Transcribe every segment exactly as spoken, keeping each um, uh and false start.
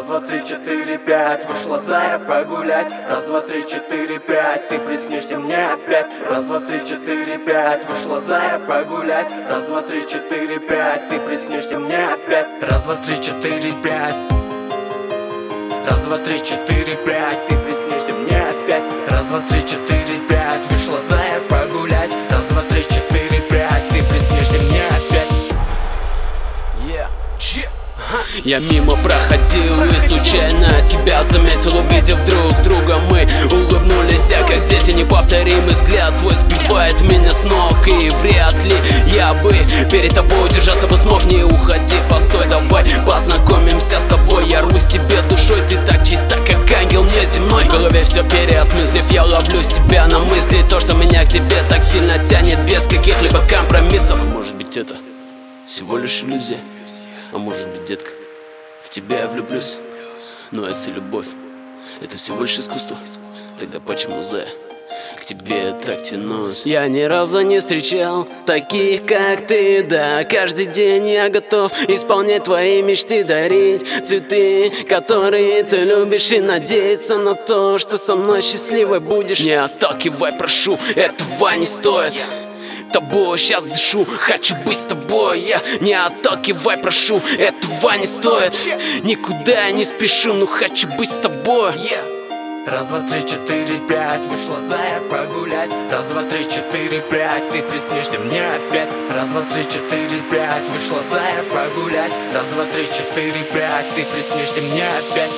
Раз, два, три, четыре, пять, вышла зая погулять. Раз, два, три, четыре, пять, ты приснишься мне опять. Раз, два, три, четыре, пять, вышла зая погулять. Раз, два, три, четыре, пять, ты приснишься мне опять. Раз, два, три, четыре, пять. Раз, два, три, четыре, пять, ты приснишься мне опять. Раз, два, три, четыре, пять, вышла зая погулять. Раз, два, три, четыре, пять, ты приснишься мне опять. Yeah. Yeah. Я мимо проходил и случайно тебя заметил, увидев друг друга. Мы улыбнулись, а как дети, неповторимый взгляд твой сбивает меня с ног. И вряд ли я бы перед тобой удержаться бы смог. Не уходи, постой, давай познакомимся с тобой. Я рвусь тебе душой, ты так чиста, как ангел неземной. В голове все переосмыслив, я ловлю себя на мысли. То, что меня к тебе так сильно тянет, без каких-либо компромиссов. Может быть, это всего лишь иллюзия. А может быть, детка, в тебя я влюблюсь. Но если любовь — это всего лишь искусство, тогда почему, зая, к тебе я так тянусь? Я ни разу не встречал таких, как ты, да. Каждый день я готов исполнять твои мечты, дарить цветы, которые ты любишь, и надеяться на то, что со мной счастливой будешь. Не отталкивай, прошу, этого не стоит. Тобой сейчас дышу, хочу быть с тобой. Я не отталкивай, прошу, этого не стоит. Никуда я не спешу, но хочу быть с тобой. Раз, два, три, четыре, пять, вышла зая погулять. Раз, два, три, четыре, пять, ты приснишься мне опять. Раз, два, три, четыре, пять, вышла зая погулять. Раз, два, три, четыре, пять, ты приснишься мне опять.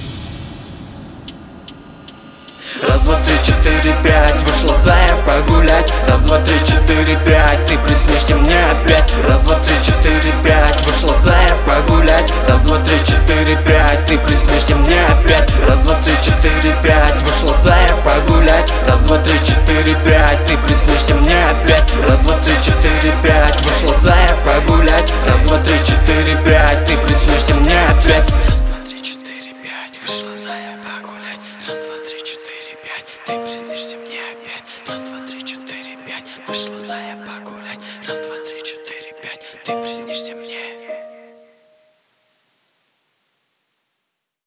Раз, два, три, четыре, пять, вышла зая погулять. Раз, два, три, четыре, пять, ты приснишься мне опять. Раз, два, три, четыре, пять, вышла зая погулять. Раз, два, три, четыре, пять, ты приснишься мне опять. Раз, два, три, четыре, пять, вышла зая погулять. Раз, два, три, четыре, пять, ты приснишься мне опять. Раз, два, три, четыре, пять, вышла зая погулять. Раз, два, три, четыре, пять, ты приснишься мне опять. Раз, два, три, четыре, пять, вышла зая погулять. Раз, два, три, четыре, пять, ты приснишься мне.